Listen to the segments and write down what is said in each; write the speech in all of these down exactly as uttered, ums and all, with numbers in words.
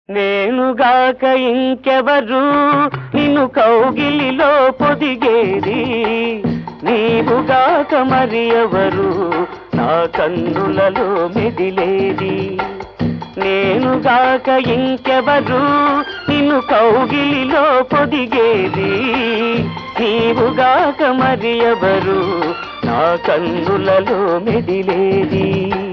నేనుగాక ఇంకెవరు నిన్ను కౌగిలిలో పొదిగేది, నీవుగాక మరి ఎవరు నా కన్నులలో మెదిలేది. నేనుగాక ఇంకెవరు నిన్ను కౌగిలిలో పొదిగేది, నీవుగాక మరి ఎవరు నా కన్నులలో మెదిలేది.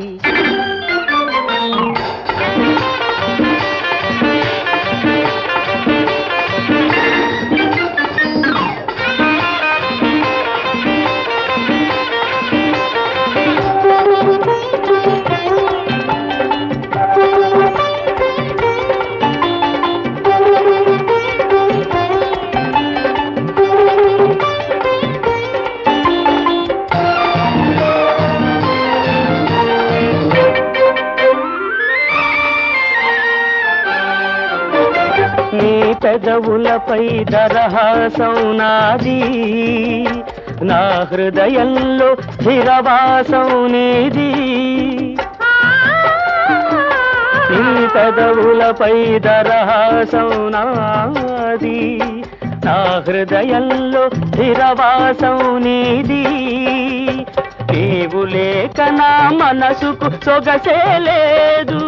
నీ పెదవులపై దరహాసం నాది, నా హృదయంలో స్థిరవాసం నీది. నీ పెదవులపై దరహాసం నాది, నా హృదయంలో స్థిరవాసం నీది. నీవు లేక నా మనసుకు సొగసే లేదు,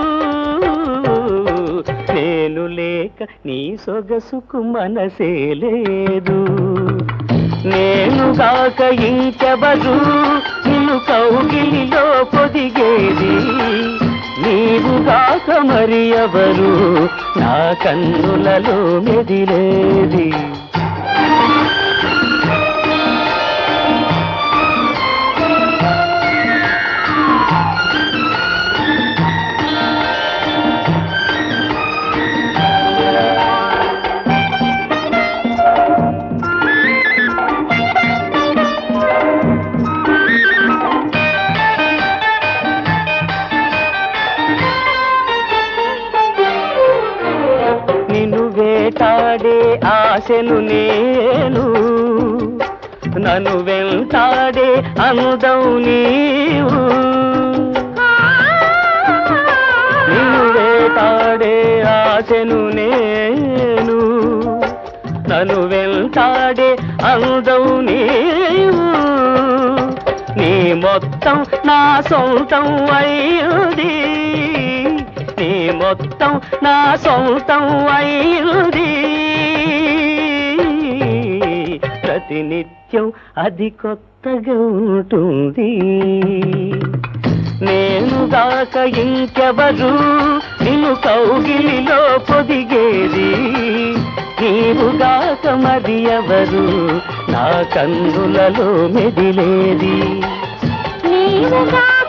నేను లేక నీ సొగసుకు మనసే లేదు. నేనుగాక ఇంకెవరు నిన్ను కౌగిలిలో పొదిగేది, నీవుగాక మరి ఎవరు నా కన్నులలో మెదిలేది. వేటాడే ఆశను నేను, నన్ను వెంటాడే అందం నీవు. నిన్ను వేటాడే ఆశను నేను, నన్ను వెంటాడే అందం నీవు. నీ మొత్తం నా సొంతం అయ్యింది, నీ మొత్తం నా సొంతం అయ్యింది. ప్రతినిత్యం అది కొత్తగా ఉంటుంది. నేనుగాక ఇంకెవరు నిన్ను కౌగిలిలో పొదిగేది, నీవుగాక మరి ఎవరు నా కన్నులలో మెదిలేది. నీవుగా